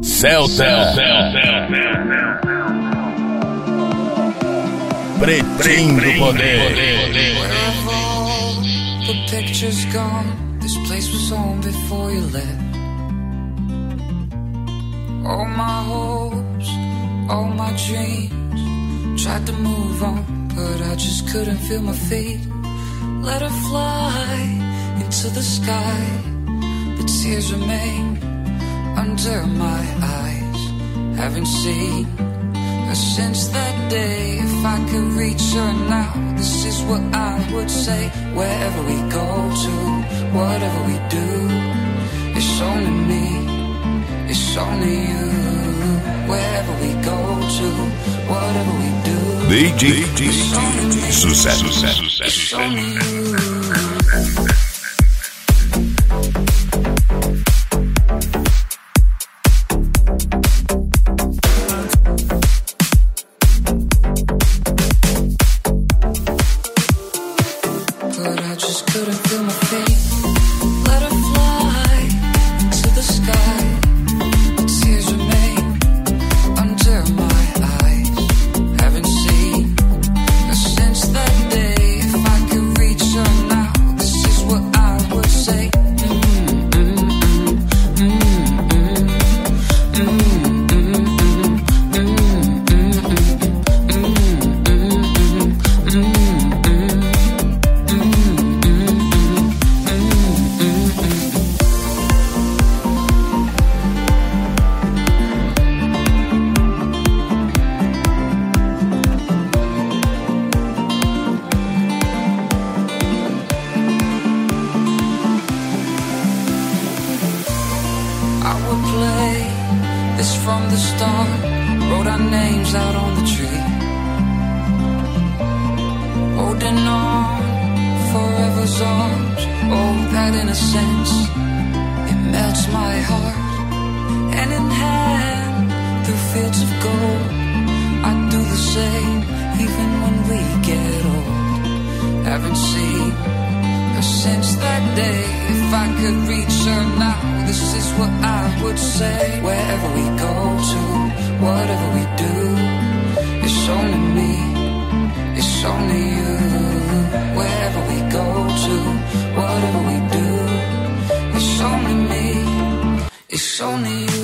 Celta. Pretinho do Poder. Where have all the pictures gone? This place was home before you left. All my hopes, all my dreams, tried to move on, but I just couldn't feel my feet. Let her fly into the sky, but tears remain under my eyes. Haven't seen her since that day. If I could reach her now, this is what I would say. Wherever we go to, whatever we do, it's only me, it's only you. Wherever we go to, whatever we do, it's only me, sucesso. It's only you. It's only you.